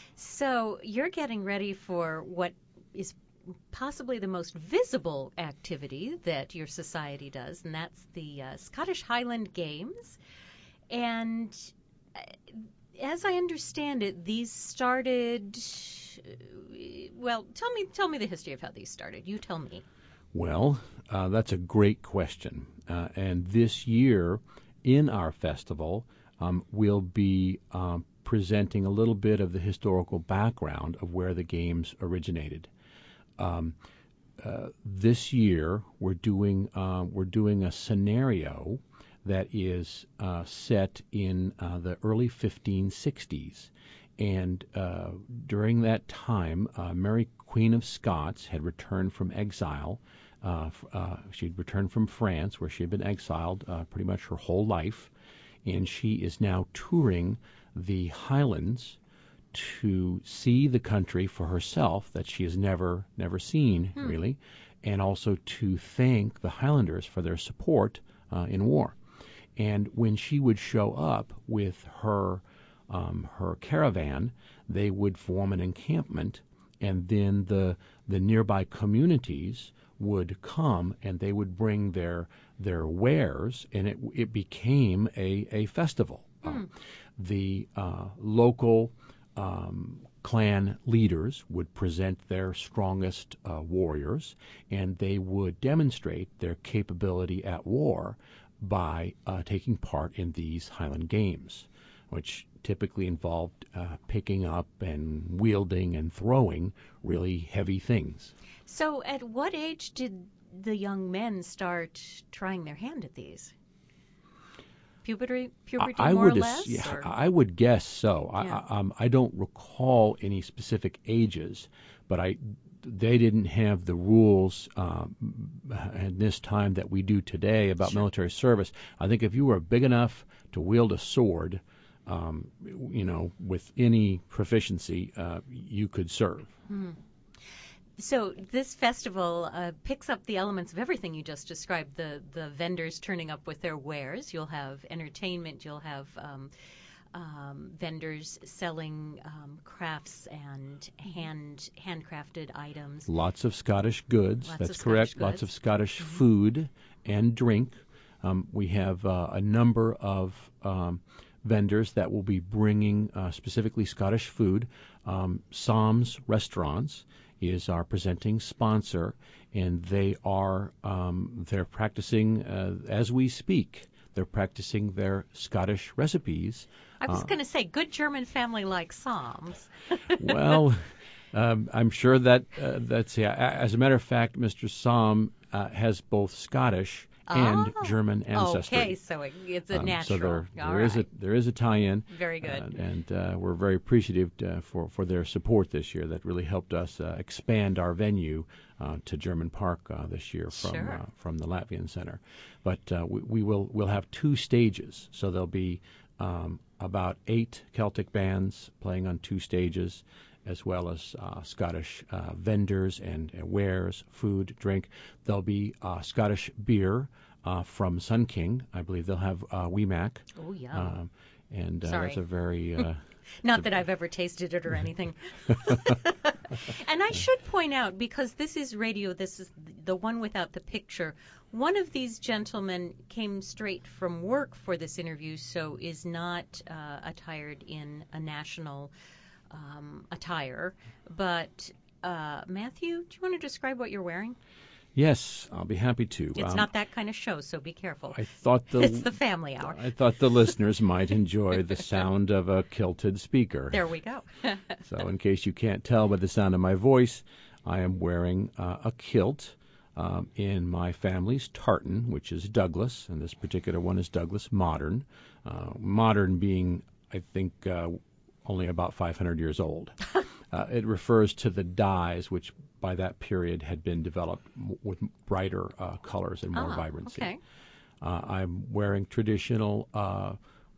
So you're getting ready for what is possibly the most visible activity that your society does, and that's the uh, Scottish Highland Games. And uh, as I understand it, these started. uh, Well, tell me, tell me the history of how these started. You tell me. Well, uh, that's a great question. Uh, and this year, in our festival, um, we'll be um, presenting a little bit of the historical background of where the games originated. Um, uh, this year, we're doing uh, we're doing a scenario that is uh, set in uh, the early fifteen sixties. And uh, during that time, uh, Mary Queen of Scots had returned from exile. Uh, f- uh, she'd returned from France, where she had been exiled uh, pretty much her whole life. And she is now touring the Highlands to see the country for herself that she has never, never seen, Hmm. really, and also to thank the Highlanders for their support uh, in war. And when she would show up with her um, her caravan, they would form an encampment, and then the the nearby communities would come and they would bring their their wares, and it it became a a festival. Hmm. Uh, the uh, local um, clan leaders would present their strongest uh, warriors, and they would demonstrate their capability at war by uh, taking part in these Highland Games, which typically involved uh, picking up and wielding and throwing really heavy things. So, at what age did the young men start trying their hand at these? Puberty, puberty, I more would or ass- less. yeah, or- I would guess so. Yeah. I, I, um, I don't recall any specific ages, but I they didn't have the rules um, at this time that we do today about Sure. military service. I think if you were big enough to wield a sword, um, you know, with any proficiency, uh, you could serve. Hmm. So this festival uh, picks up the elements of everything you just described. The the vendors turning up with their wares. You'll have entertainment. You'll have um, um, vendors selling um, crafts and hand handcrafted items. Lots of Scottish goods. Lots That's of correct. Scottish Lots goods. of Scottish Mhm. food and drink. Um, we have uh, a number of um, vendors that will be bringing uh, specifically Scottish food. Um, Psalms Restaurants is our presenting sponsor, and they are um, they're practicing uh, as we speak. They're practicing their Scottish recipes. I was Uh, going to say, good German family like Psalms. Well, um, I'm sure that uh, that's yeah. a- As a matter of fact, Mister Somm uh, has both Scottish and Oh, German ancestry. Okay, so it, it's a Um, natural. So there, All there is right. a there is a tie-in. Very good. Uh, and uh, we're very appreciative uh, for for their support this year. That really helped us uh, expand our venue uh, to German Park uh, this year from Sure. uh, from the Latvian Center. But uh, we, we will we'll have two stages, so there'll be um, about eight Celtic bands playing on two stages, as well as uh, Scottish uh, vendors and uh, wares, food, drink. There'll be uh, Scottish beer uh, from Sun King. I believe they'll have uh, Wee Mac. Oh, yum. Um, and uh, Sorry. that's a very uh, Not that I've ever tasted it or anything. And I should point out, because this is radio, this is the one without the picture. One of these gentlemen came straight from work for this interview, so is not uh, attired in a national um, attire. But uh, Matthew, do you want to describe what you're wearing? Yes, I'll be happy to. It's Um, not that kind of show, so be careful. I thought the It's the family hour. I thought the listeners might enjoy the sound of a kilted speaker. There we go. So, in case you can't tell by the sound of my voice, I am wearing uh, a kilt um, in my family's tartan, which is Douglas, and this particular one is Douglas Modern. Uh, modern being, I think, uh, only about five hundred years old. Uh, it refers to the dyes, which by that period had been developed m- with brighter uh, colors and more Ah, vibrancy. okay. Uh, I'm wearing traditional uh,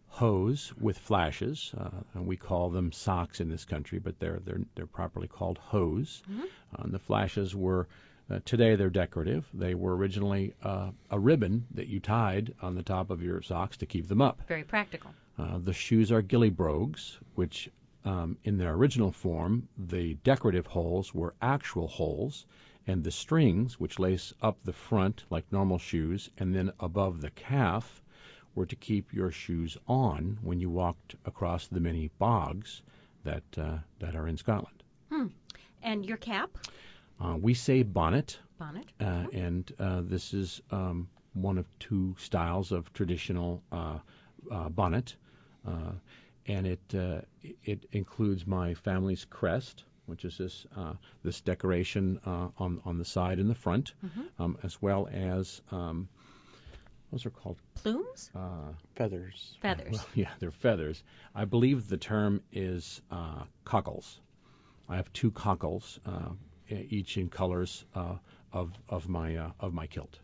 hose with flashes, uh, and we call them socks in this country, but they're they're they're properly called hose. Mhm. Uh, and the flashes were uh, today they're decorative. They were originally uh, a ribbon that you tied on the top of your socks to keep them up. Very practical. Uh, the shoes are ghillie brogues, which um, in their original form, the decorative holes were actual holes, and the strings, which lace up the front like normal shoes, and then above the calf, were to keep your shoes on when you walked across the many bogs that uh, that are in Scotland. Hmm. And your cap? Uh, we say bonnet, Bonnet. uh, and uh, this is um, one of two styles of traditional uh, uh, bonnet. Uh, and it uh, it includes my family's crest, which is this uh, this decoration uh, on on the side and the front, Mhm. um, as well as um, those are called Plumes? uh, Feathers. Feathers. well, yeah, they're feathers. I believe the term is uh, cockles. I have two cockles, uh, e- each in colors uh, of of my uh, of my kilt.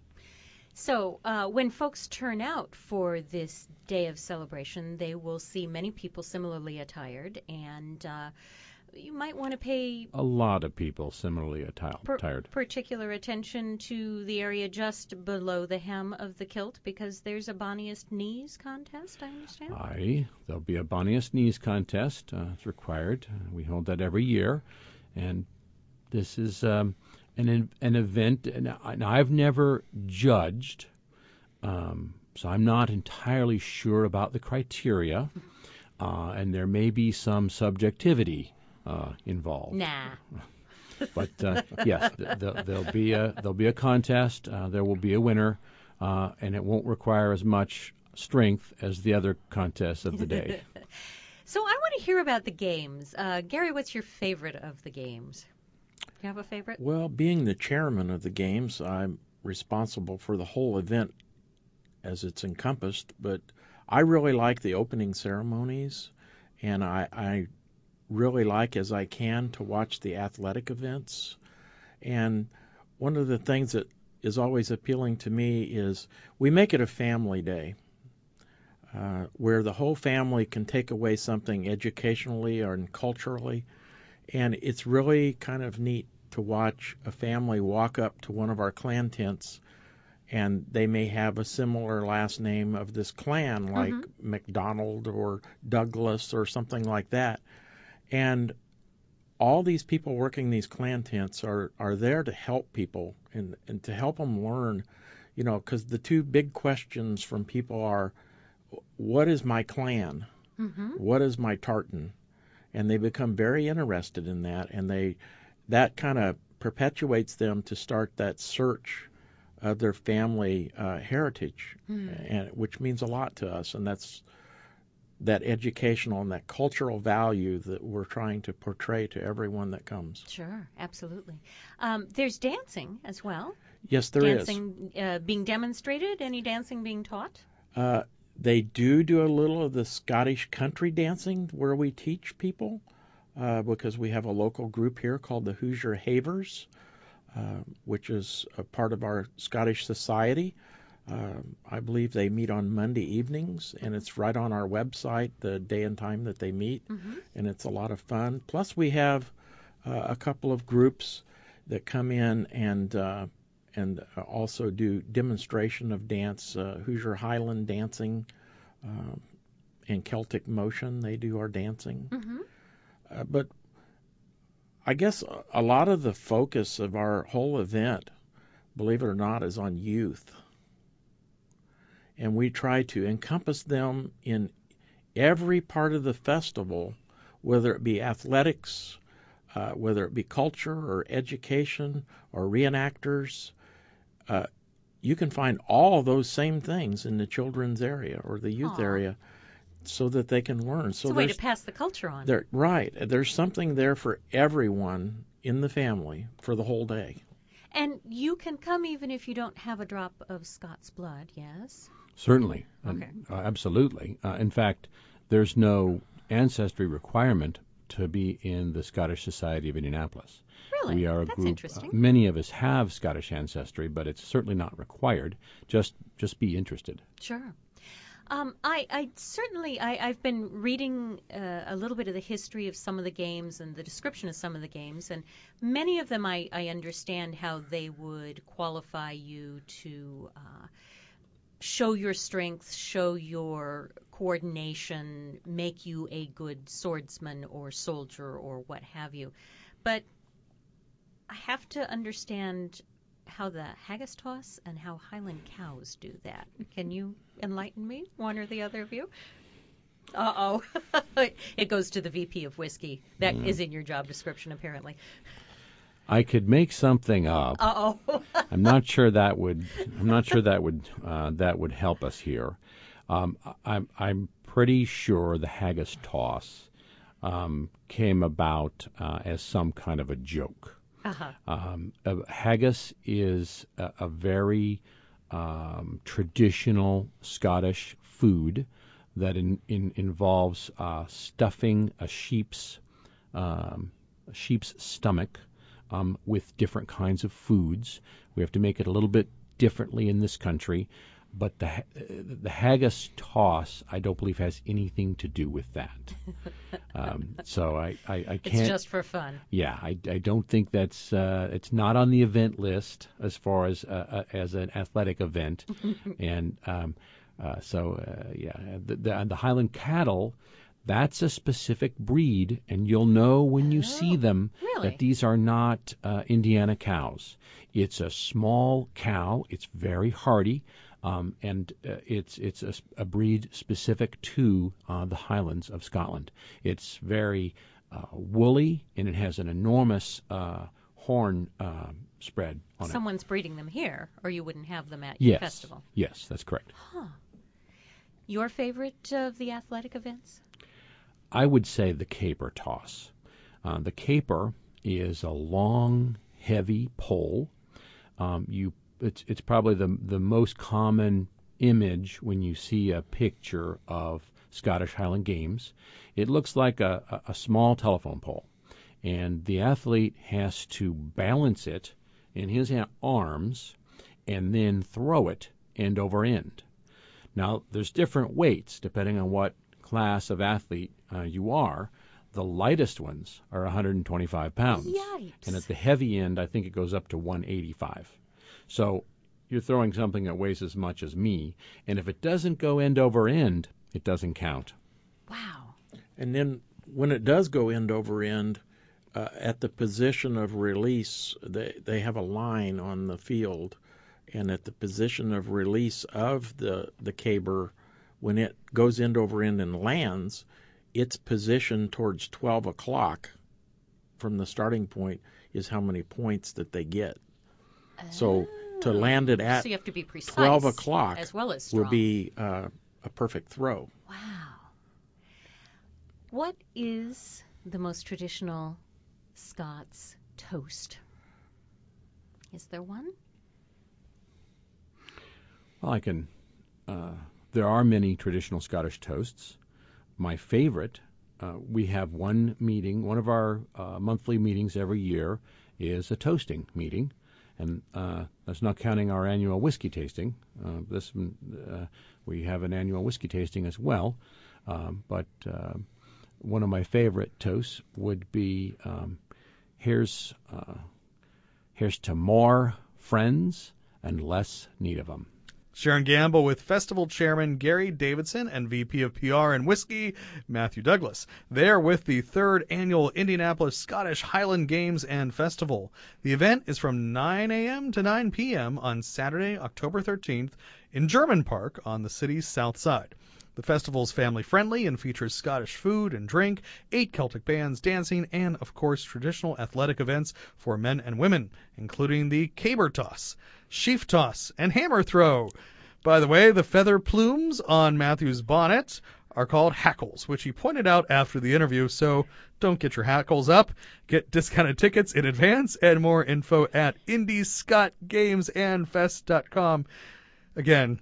So uh, when folks turn out for this day of celebration, they will see many people similarly attired, and uh, you might want to pay A lot of people similarly atti- per- attired. particular attention to the area just below the hem of the kilt, because there's a bonniest knees contest, I understand. Aye, there'll be a bonniest knees contest. Uh, it's required. Uh, we hold that every year, and this is um, an an event. And I- and I've never judged, um, so I'm not entirely sure about the criteria, uh, and there may be some subjectivity uh, involved. Nah. But uh, yes, th- th- there'll be a there'll be a contest. Uh, there will be a winner, uh, and it won't require as much strength as the other contests of the day. So I want to hear about the games. Uh, Gary, what's your favorite of the games? Do you have a favorite? Well, being the chairman of the games, I'm responsible for the whole event as it's encompassed, but I really like the opening ceremonies, and I, I really like, as I can, to watch the athletic events. And one of the things that is always appealing to me is we make it a family day, uh, where the whole family can take away something educationally or culturally. And it's really kind of neat to watch a family walk up to one of our clan tents, and they may have a similar last name of this clan, like Mhm. McDonald or Douglas or something like that. And all these people working these clan tents are, are there to help people and, and to help them learn, you know, because the two big questions from people are, what is my clan? Mm-hmm. What is my tartan? And they become very interested in that, and they that kind of perpetuates them to start that search of their family uh, heritage, Hmm. and which means a lot to us, and that's that educational and that cultural value that we're trying to portray to everyone that comes. Sure, absolutely. Um, there's dancing as well. Yes, there is. dancing uh, being demonstrated? Any dancing being taught? Uh, they do do a little of the Scottish country dancing where we teach people, uh, because we have a local group here called the Hoosier Havers, uh, which is a part of our Scottish society. Uh, I believe they meet on Monday evenings, and it's right on our website, the day and time that they meet, Mm-hmm. and it's a lot of fun. Plus, we have uh, a couple of groups that come in and uh, and also do demonstration of dance, uh, Hoosier Highland dancing, uh, and Celtic Motion. They do our dancing. Mm-hmm. Uh, but I guess a lot of the focus of our whole event, believe it or not, is on youth. And we try to encompass them in every part of the festival, whether it be athletics, uh, whether it be culture or education or reenactors. Uh, you can find all those same things in the children's area or the youth Aw. area, so that they can learn. It's So a way to there's pass the culture on. there right. There's something there for everyone in the family for the whole day. And you can come even if you don't have a drop of Scots blood, yes? Certainly. Okay. And, uh, absolutely. Uh, in fact, there's no ancestry requirement to be in the Scottish Society of Indianapolis. Really? We are a That's group. interesting. Uh, many of us have Scottish ancestry, but it's certainly not required. Just just be interested. Sure. Um, I, I certainly, I, I've been reading uh, a little bit of the history of some of the games and the description of some of the games, and many of them I, I understand how they would qualify you to uh, show your strength, show your coordination, make you a good swordsman or soldier or what have you. But I have to understand how the haggis toss and how Highland cows do that. Can you enlighten me, one or the other of you? Uh-oh. It goes to the V P of whiskey. That Yeah. is in your job description, apparently. I could make something up. Uh-oh. I'm not sure that would. I'm not sure that would uh, that would help us here. Um, I'm I'm pretty sure the haggis toss um, came about uh, as some kind of a joke. Uh-huh. Um, uh, haggis is a, a very um, traditional Scottish food that in, in, involves uh, stuffing a sheep's um, a sheep's stomach um, with different kinds of foods. We have to make it a little bit differently in this country, but the ha- the haggis toss I don't believe has anything to do with that. Um, so I, I, I can't. It's just for fun. Yeah, I, I don't think that's uh, it's not on the event list as far as uh, uh, as an athletic event, and um, uh, so uh, yeah, the, the the Highland cattle, that's a specific breed, and you'll know when you Oh, see them really? that these are not uh, Indiana cows. It's a small cow. It's very hardy. Um, and uh, it's it's a, a breed specific to uh, the Highlands of Scotland. It's very uh, woolly, and it has an enormous uh, horn uh, spread on Someone's breeding them here, or you wouldn't have them at it. your Yes, festival. yes, that's correct. Huh. Your favorite of the athletic events? I would say the caper toss. Uh, the caper is a long, heavy pole. Um, you It's it's probably the the most common image when you see a picture of Scottish Highland Games. It looks like a, a, a small telephone pole, and the athlete has to balance it in his ha- arms and then throw it end over end. Now, there's different weights depending on what class of athlete uh, you are. The lightest ones are one hundred twenty-five pounds, Yikes. and at the heavy end, I think it goes up to one eighty-five. So you're throwing something that weighs as much as me, and if it doesn't go end over end, it doesn't count. Wow. And then when it does go end over end, uh, at the position of release, they they have a line on the field, and at the position of release of the the caber, when it goes end over end and lands, its position towards twelve o'clock from the starting point is how many points that they get. So to land it at So you have to be precise twelve o'clock as well as strong. will be uh, a perfect throw. Wow. What is the most traditional Scots toast? Is there one? Well, I can. Uh, there are many traditional Scottish toasts. My favorite, uh, we have one meeting, one of our uh, monthly meetings every year is a toasting meeting, and uh, that's not counting our annual whiskey tasting. Uh, this uh, we have an annual whiskey tasting as well, um, but uh, one of my favorite toasts would be um, here's uh, here's to more friends and less need of them. Sharon Gamble with Festival Chairman Gary Davidson and V P of P R and Whiskey Matthew Douglas. They're with the third annual Indianapolis Scottish Highland Games and Festival. The event is from nine a.m. to nine p.m. on Saturday, October thirteenth in German Park on the city's south side. The festival is family-friendly and features Scottish food and drink, eight Celtic bands, dancing, and, of course, traditional athletic events for men and women, including the caber toss, sheaf toss, and hammer throw. By the way, the feather plumes on Matthew's bonnet are called hackles, which he pointed out after the interview, so don't get your hackles up. Get discounted tickets in advance and more info at indy scott games and fest dot com. Again,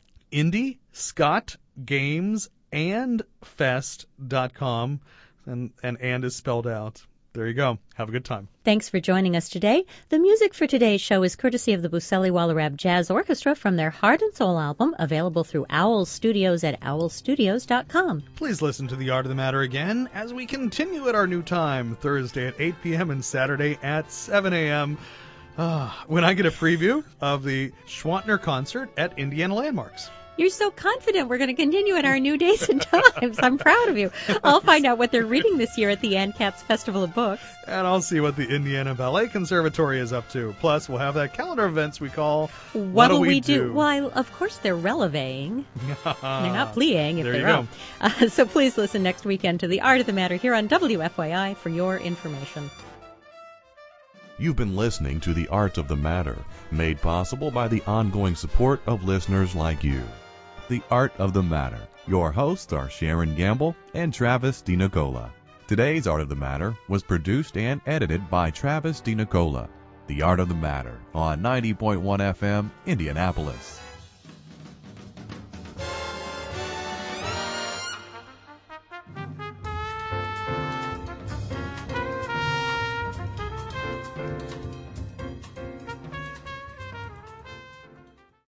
Indy Scott Games and Fest dot com, and, and and is spelled out. There you go. Have a good time. Thanks for joining us today. The music for today's show is courtesy of the Buseli Wallerab Jazz Orchestra from their Heart and Soul album, available through Owl Studios at owl studios dot com. Please listen to The Art of the Matter again as we continue at our new time, Thursday at eight p.m. and Saturday at seven a.m. Uh, when I get a preview of the Schwantner concert at Indiana Landmarks. You're so confident we're going to continue at our new days and times. I'm proud of you. I'll find out what they're reading this year at the ANCAPS Festival of Books. And I'll see what the Indiana Ballet Conservatory is up to. Plus, we'll have that calendar of events we call What What'll Do We, we Do? do? Well, of course, they're relevaing. They're not playing if There they're you out. go. Uh, so please listen next weekend to The Art of the Matter here on W F Y I for your information. You've been listening to The Art of the Matter, made possible by the ongoing support of listeners like you. The Art of the Matter. Your hosts are Sharon Gamble and Travis DiNicola. Today's Art of the Matter was produced and edited by Travis DiNicola. The Art of the Matter on ninety point one F M, Indianapolis.